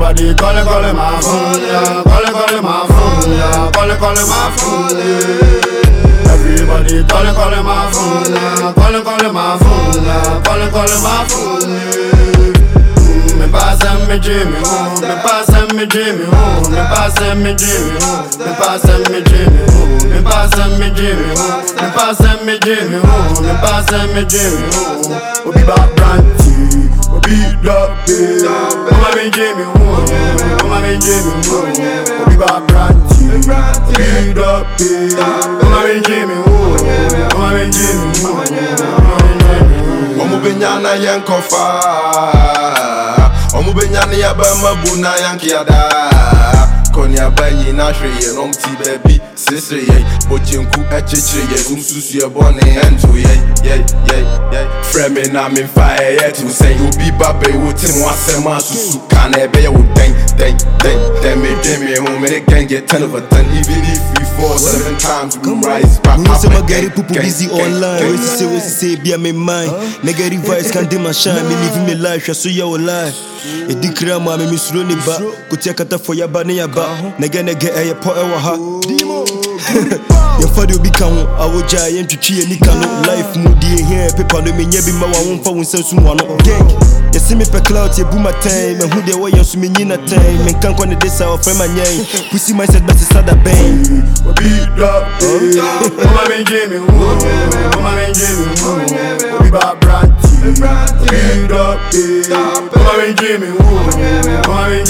Everybody calling my phone, yeah. Calling my phone, yeah. Calling my phone, yeah. Everybody calling my phone, yeah. Calling my phone, yeah. Calling my phone, yeah. Me pass me Jimmy, me pass me Jimmy, me pass me Jimmy, me pass me Jimmy, me pass me Jimmy, me pass me Jimmy, me pass me Jimmy. We be back brandy, we beat up big. Come on, Jimmy, come on, Jimmy, we be back brandy, beat up big. Come on, Jimmy, come on, Jimmy. Omo benyana yankofa, omo benyana yabama buna yankiada. Konya bayi na shweye nomti baby sisre ye bochenku echichire ye umsusu ye bone ento ye frame na me fire ye to say obi babe wo tim wasema susu kana ebe ye wo den me home me can get 10 over 10 even if we fall 7 times we rise back up. Say my gary people busy online. We say be my mind. Negative vibes can't dim my shine. Me living my life, I saw your life. E di krama me misro ni ba. Kutia kata for ya ba ne ya ba. Nege e po e wa ha. Your father will become our giant to tree and no life moody here. Paper no me be my one for one sense one gang. You see me per cloud, you boom my time, and who they were you me in a time, and can't on the this our friend my name. Pussy myself best to start a bang. Beat up, come on, Jimmy, come on, Jimmy, we back brandy, beat up, come on, Jimmy, come on,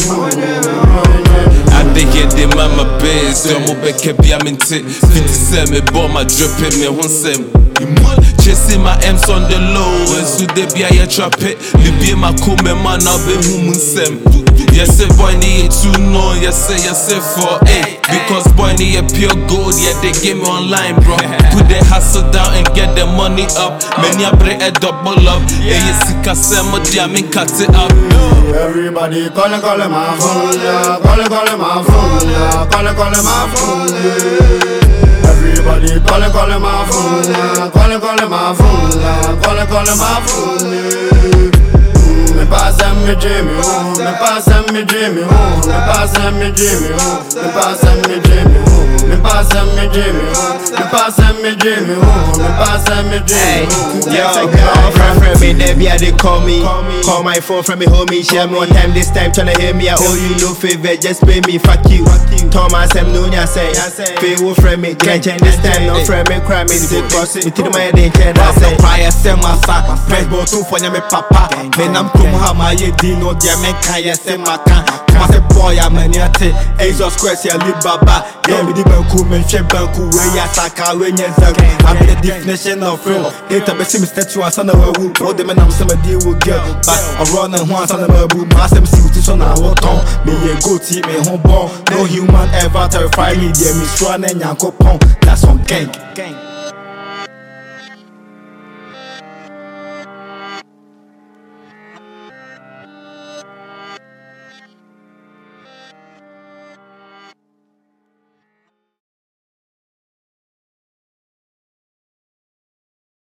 Jimmy. I think it did mama biz, so mo beke bi aminti. 57 me bought my drip in me won sem. Chasing my M's on the low, and so they be a trap it. Libye my cool man now be human sem. Yes, boy need to know. Yes, for because boy need a pure gold. Yeah, they give me online, bro. Put the hustle down and get the money up. Many a break a double up. Yeah, yes, I cut it up. Everybody calling my phone, yeah. Calling my phone, yeah. Calling my phone, yeah. Everybody calling my phone, yeah. Calling my phone, yeah. Calling my phone, yeah. Me pass me Jimmy, me pass me Jimmy, me pass me Jimmy, me pass me Jimmy, me pass me Jimmy, me pass me Jimmy, me pass me Jimmy. Yo, friend me, they call me. Call my phone from me homie, share more time this time tryna hear me. I owe you no favor, just pay me, fuck you. Thomas M. Nunya say, pay wo friend me, can't change this time, no friend me, cry me, take cross it, to my day, I say, cry, I say, my son, press button for me, papa, then I'm come how my dino, dear man, I say, my can. I say, boy, I'm a niate, Azos Quest, ya live baba, yeah, me the banku, men, banku, where ya saka, when you're I'm the definition of real. Later, but see me statue, and son of a whoop, all the men I'm some deal with girl, but I run and once on the boom, master see what is on our tongue. Me a good team, me home ball, no human ever terrify me, dear Miss Run and Yanko Pong, that's on gang.